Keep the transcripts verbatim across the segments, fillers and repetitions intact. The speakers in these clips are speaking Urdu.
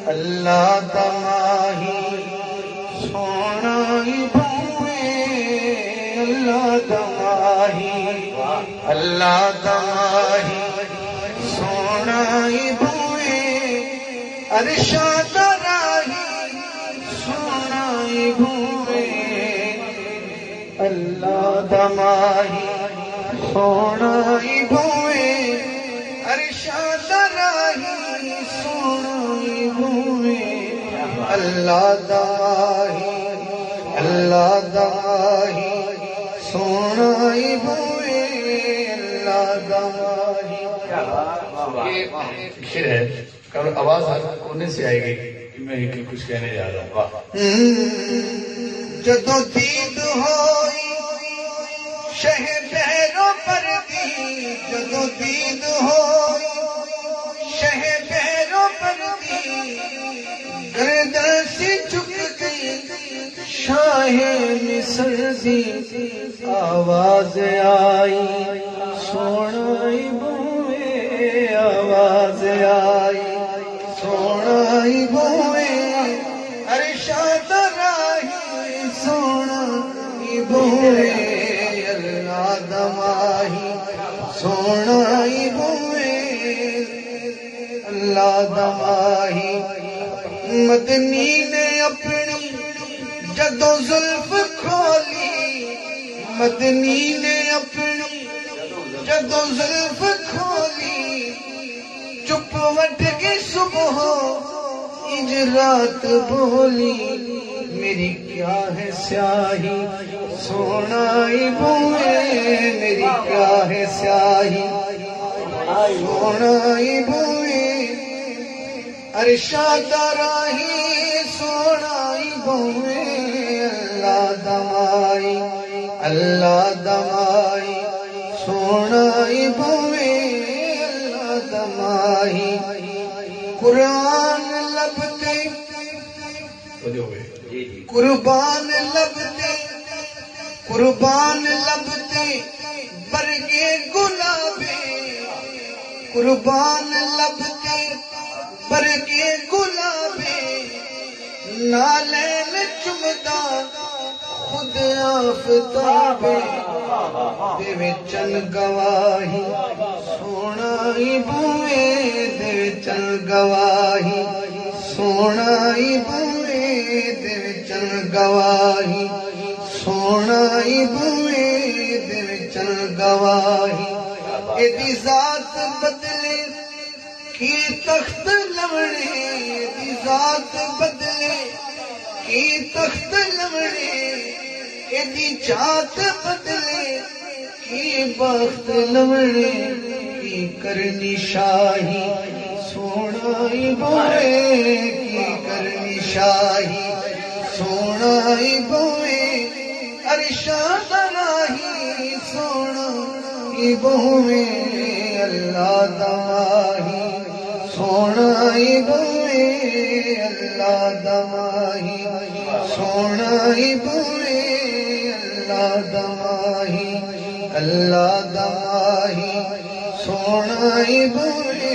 اللہ دماہی سونا بھوئے اللہ دماہی اللہ دماہی سونا بھوئے ارشاد راہی سونا بھوئے اللہ دماہی سونا بھوئے ارشاد راہی سونا بھوئے اللہ دماہی اللہ دماہی سونا بھوئے اللہ دماہی. یہ شعر ہے، آواز کونے سے آئے گی کہ میں کچھ کہنے جا رہا ہوں. واہ. جدو دید ہوئی شہ بہروں پر دی جدو دید ہوئی شہ بہروں پر دی گردن سے جھک گئی شاہ مصر دی آواز آئی سونا بھوئے آواز آئی سونا بھوئے ارشاد راہی سونا بھوئے اللہ دماہی سونا بھوئے اللہ دماہی. مدنی نے اپنی جدو زلف کھولی مدنی نے اپنی جدو زلف کھولی چپ وٹ کی صبح اج رات بولی میری کیا ہے سیاہی سونا بھوئے میری کیا ہے سیاہی سونا بھوئے ارشاد راہی سونا بھوئے اللہ دمائی اللہ دمائی سونا بھوئے اللہ دمائی. قرآن لبتے قربان لبتے قربان لبتے برگے گلابے قربان لبتے برگے گلابے نالین چمدا خود آفتابے دے چل گواہی سونا بھوئے دے چل گواہی سونا بھوئے دے چل گواہی سونا بھوئے دے چل گواہی. ایدی ذات بدلے کی تخت لمڑے ایدی ذات بدلے کی تخت لمڑے ایدی چاہت بدلے کی بخت لمڑے کی کرنی شاہی سونا بھوئے کی کرنی شاہی سونا بھوئے ارشاد راہی سونا بھوئے اللہ دماہی سونا بھوئے اللہ دماہی سونا بھوئے اللہ دماہی اللہ دماہی سونا بھوئے.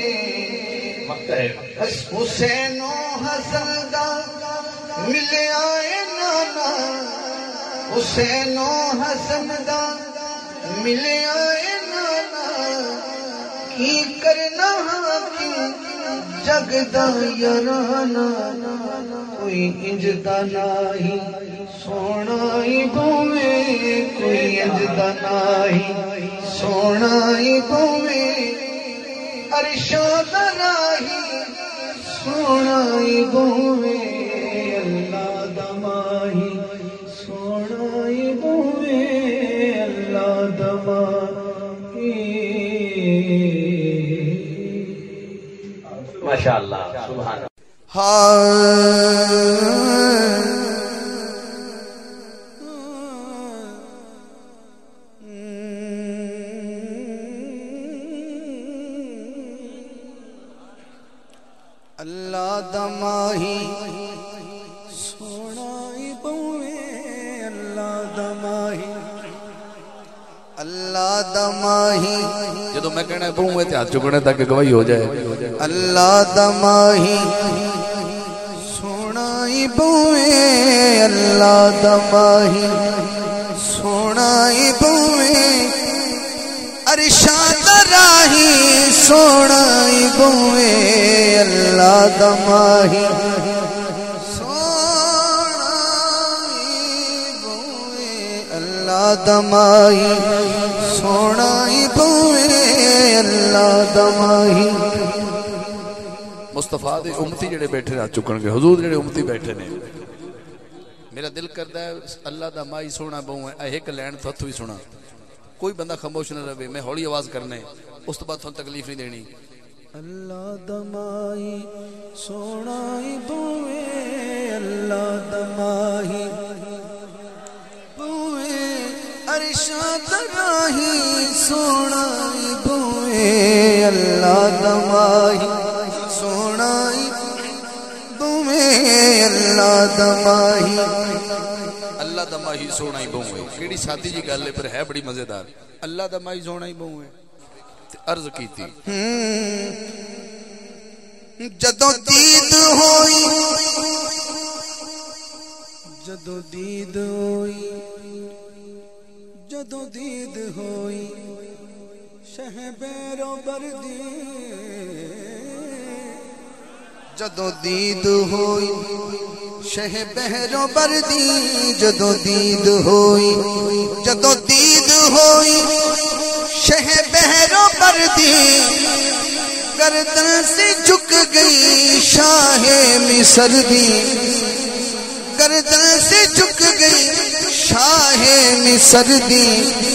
حسین و حسن دا ملے آئے نانا حسین و حسن دا ملے آئے نانا کی کرنا حاکم جگ دا یارانا کوئی انجدہ ناہی سونا بھوئے کوئی انجدہ ناہی سونا بھوئے ارشاد راہی سونا بھوئے اللہ دماہی سونا بھوئے اللہ دماہی. ماشاءاللہ سبحان اللہ. اللہ دماہی سونا بھوئے اللہ دماہی اللہ دا ماہی جدو میں کہنا ہے بہوں تے ہاتھ چکنے تاکہ گواہی ہو جائے اللہ دا ماہی سونا ہی بوئے اللہ دا ماہی سونا ہی بوئے ارشاد راہی سونا ہی بوئے اللہ دا ماہی سونا ہی بوئے اللہ دا ماہی سونا ہی بوئے اللہ دا ماہی مصطفیٰ دے امتی جڑے بیٹھے رہا چکن گے حضور جڑے امتی بیٹھے نے میرا دل کرتا ہے اللہ دا مائی سونا بہوں ہے ایک لین تو ہی سنا کوئی بندہ خاموش نہ رہے میں ہولی آواز کرنے اس تو بعد تکلیف نہیں دینی اللہ دا مائی سونا ہی بوئے اللہ دا مائی بوئے ارشاد راہی سونا ہی بوئے اللہ دا مائی سونا ہی بوئے اللہ دا مائی اللہ دا ماہی سونا ہی بہوں ہے کیڑی سادی جی گل ہے پر ہے بڑی مزیدار اللہ دا ماہی سونا ہی بہوں ہے عرض کی تھی جدو دید ہوئی جدو دید ہوئی جدو دید ہوئی شہ بیرو بردی جدو دید ہوئی شہ بہرو بردی جدو دید ہوئی جدو دید ہوئی شہ بہرو بردی گردن سے جھک گئی شاہ مصر دی گردن سے جھک گئی شاہ مصر دی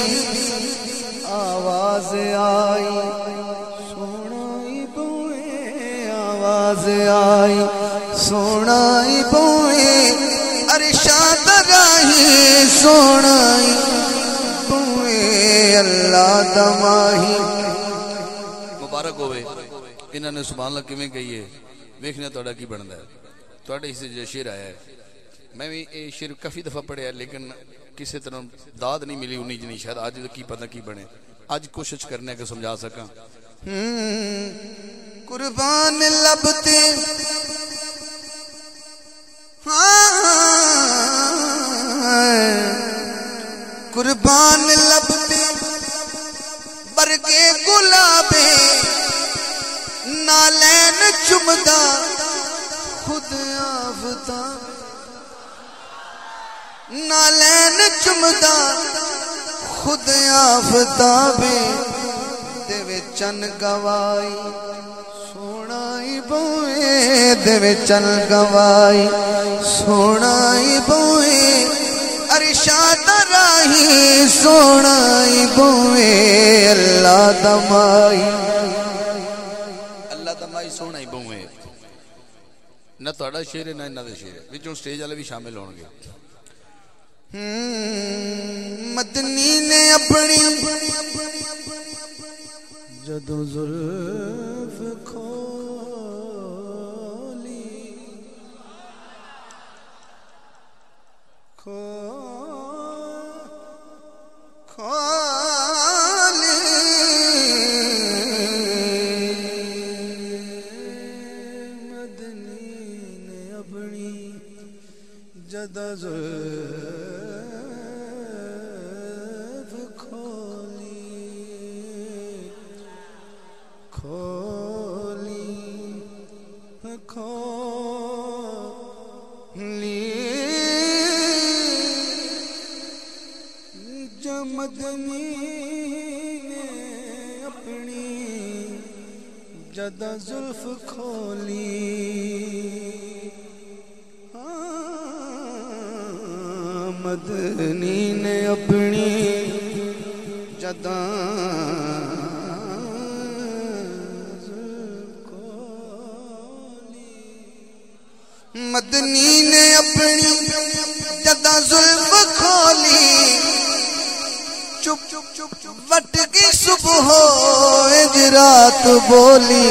آواز آئی سونائی بوئے آواز آئی سونائی بوئے ارشاد راہی سونائی بوئے اللہ دا ماہی مبارک ہوئے انہوں نے سبحان اللہ کیویں کہی ہے ویکھنا تہاڈا کی بندا ہے تہاڈے حصے جو شعر آیا ہے میں بھی یہ شعر کافی دفعہ پڑھیا لیکن کسی طرح داد نہیں ملی انہی جنی شاید آج کی پتہ کی بنے آج کوشش کرنے کہ سمجھا سکاں قربان لبتے قربان لبتے برگے گلابے نالین چمدا خود آفتاب نالین چمدا خود آفتابے دے چن گوائی سونائی بوئے دے چن گوائی سونائی بوئے ارشاد راہی سونائی بوئے اللہ دمائی اللہ دمائی سونائی بوئے نہ تہاڈا شعر ہے نہ انہاں دا شعر ہے وچوں سٹیج والے بھی شامل ہون گے مدنی نے اپنی جدو زلف کھولی کھولی مدنی نے اپنی جدو زلف کھولی کھولی کھولی جب مدنی نے اپنی جدا زلف کھولی مدنی نے اپنی جدا مدنی نے اپنی جدا زلف کھولی چپ چپ چپ چپ وٹ کی صبح رات بولی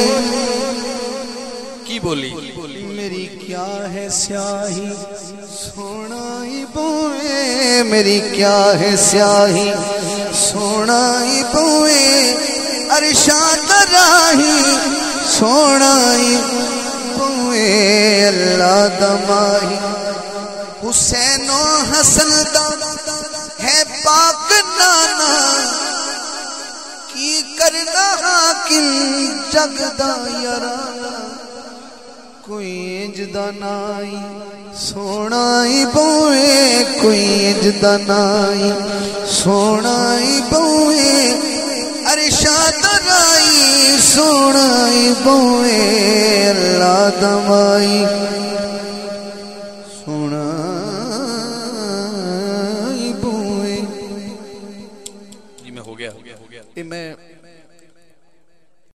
کی بولی میری کیا ہے سیاہی سونائی بوئے میری کیا ہے سیاہی سونا ہی پوے ارشاد راہی سونا ہی پوے اللہ دماہی حسین و حسن دا ہے پاک نانا کی کرنا حاکم جگ دا یارانا کوئی اجدا نائی سونا ہی پوے کوئی اجدا نائی سونا ہی پوے ارشاد رائی سونا ہی پوے اللہ دمائی سونا جی میں ہو گیا یہ میں